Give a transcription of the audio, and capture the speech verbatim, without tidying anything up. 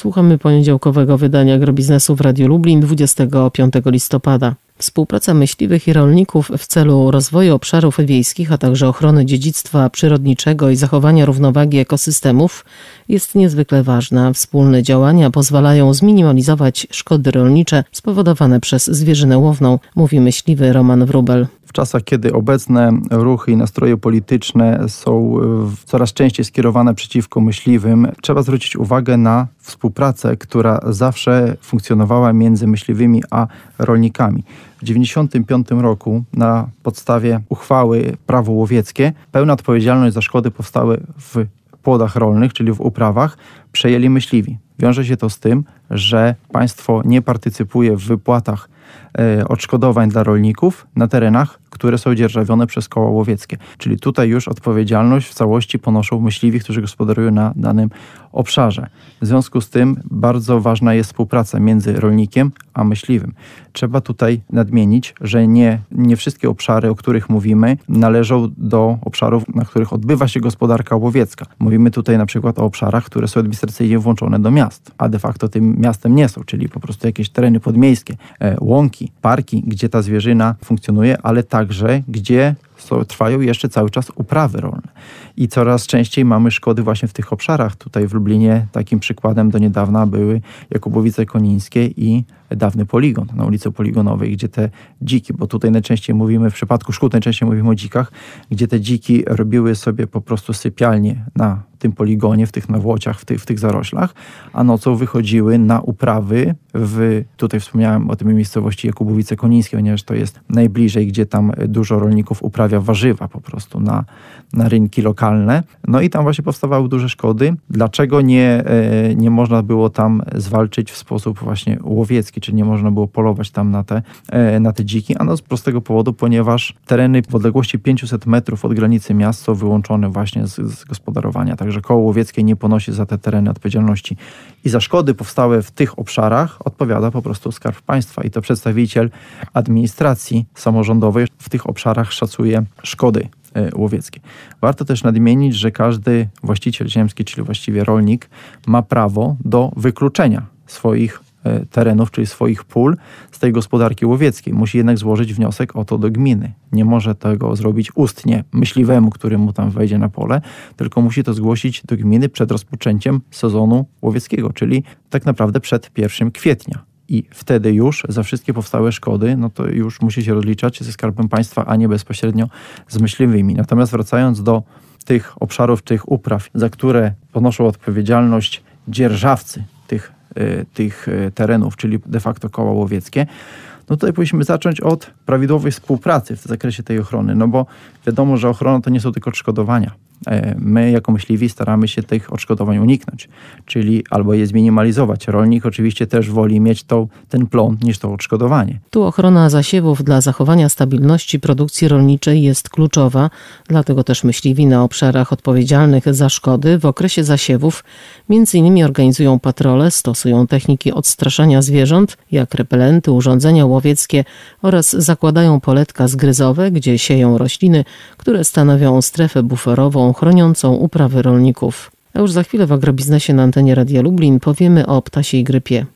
Słuchamy poniedziałkowego wydania Agrobiznesu w Radiu Lublin dwudziestego piątego listopada. Współpraca myśliwych i rolników w celu rozwoju obszarów wiejskich, a także ochrony dziedzictwa przyrodniczego i zachowania równowagi ekosystemów jest niezwykle ważna. Wspólne działania pozwalają zminimalizować szkody rolnicze spowodowane przez zwierzynę łowną, mówi myśliwy Roman Wróbel. W czasach, kiedy obecne ruchy i nastroje polityczne są coraz częściej skierowane przeciwko myśliwym, trzeba zwrócić uwagę na współpracę, która zawsze funkcjonowała między myśliwymi a rolnikami. W tysiąc dziewięćset dziewięćdziesiątym piątym roku na podstawie uchwały Prawo łowieckie pełna odpowiedzialność za szkody powstałe w płodach rolnych, czyli w uprawach, przejęli myśliwi. Wiąże się to z tym, że państwo nie partycypuje w wypłatach e, odszkodowań dla rolników na terenach, które są dzierżawione przez koła łowieckie. Czyli tutaj już odpowiedzialność w całości ponoszą myśliwi, którzy gospodarują na danym obszarze. W związku z tym bardzo ważna jest współpraca między rolnikiem a myśliwym. Trzeba tutaj nadmienić, że nie, nie wszystkie obszary, o których mówimy, należą do obszarów, na których odbywa się gospodarka łowiecka. Mówimy tutaj na przykład o obszarach, które są administracyjnie włączone do miast, a de facto tym miastem nie są, czyli po prostu jakieś tereny podmiejskie, łąki, parki, gdzie ta zwierzyna funkcjonuje, ale także gdzie są, trwają jeszcze cały czas uprawy rolne. I coraz częściej mamy szkody właśnie w tych obszarach. Tutaj w Lublinie takim przykładem do niedawna były Jakubowice Konińskie i dawny poligon na ulicy Poligonowej, gdzie te dziki, bo tutaj najczęściej mówimy, w przypadku szkód najczęściej mówimy o dzikach, gdzie te dziki robiły sobie po prostu sypialnie na tym poligonie, w tych nawłociach, w tych, w tych zaroślach, a nocą wychodziły na uprawy w, tutaj wspomniałem o tej miejscowości Jakubowice Konińskie, ponieważ to jest najbliżej, gdzie tam dużo rolników uprawia warzywa po prostu na, na rynki lokalne. No i tam właśnie powstawały duże szkody. Dlaczego nie, nie można było tam zwalczyć w sposób właśnie łowiecki, czyli nie można było polować tam na te, na te dziki? Ano z prostego powodu, ponieważ tereny w odległości pięćset metrów od granicy miast są wyłączone właśnie z, z gospodarowania. Także koło łowieckie nie ponosi za te tereny odpowiedzialności. I za szkody powstałe w tych obszarach odpowiada po prostu Skarb Państwa. I to przedstawiciel administracji samorządowej w tych obszarach szacuje szkody łowieckie. Warto też nadmienić, że każdy właściciel ziemski, czyli właściwie rolnik, ma prawo do wykluczenia swoich terenów, czyli swoich pól z tej gospodarki łowieckiej. Musi jednak złożyć wniosek o to do gminy. Nie może tego zrobić ustnie myśliwemu, który mu tam wejdzie na pole, tylko musi to zgłosić do gminy przed rozpoczęciem sezonu łowieckiego, czyli tak naprawdę przed pierwszym kwietnia. I wtedy już za wszystkie powstałe szkody, no to już musi się rozliczać ze Skarbem Państwa, a nie bezpośrednio z myśliwymi. Natomiast wracając do tych obszarów, tych upraw, za które ponoszą odpowiedzialność dzierżawcy tych, y, tych terenów, czyli de facto koła łowieckie, no tutaj powinniśmy zacząć od prawidłowej współpracy w zakresie tej ochrony, no bo wiadomo, że ochrona to nie są tylko odszkodowania. My jako myśliwi staramy się tych odszkodowań uniknąć, czyli albo je zminimalizować. Rolnik oczywiście też woli mieć to, ten plon niż to odszkodowanie. Tu ochrona zasiewów dla zachowania stabilności produkcji rolniczej jest kluczowa, dlatego też myśliwi na obszarach odpowiedzialnych za szkody w okresie zasiewów między innymi organizują patrole, stosują techniki odstraszania zwierząt, jak repelenty, urządzenia łowieckie oraz zakładają poletka zgryzowe, gdzie sieją rośliny, które stanowią strefę buforową chroniącą uprawy rolników. A już za chwilę w Agrobiznesie na antenie Radia Lublin powiemy o ptasiej grypie.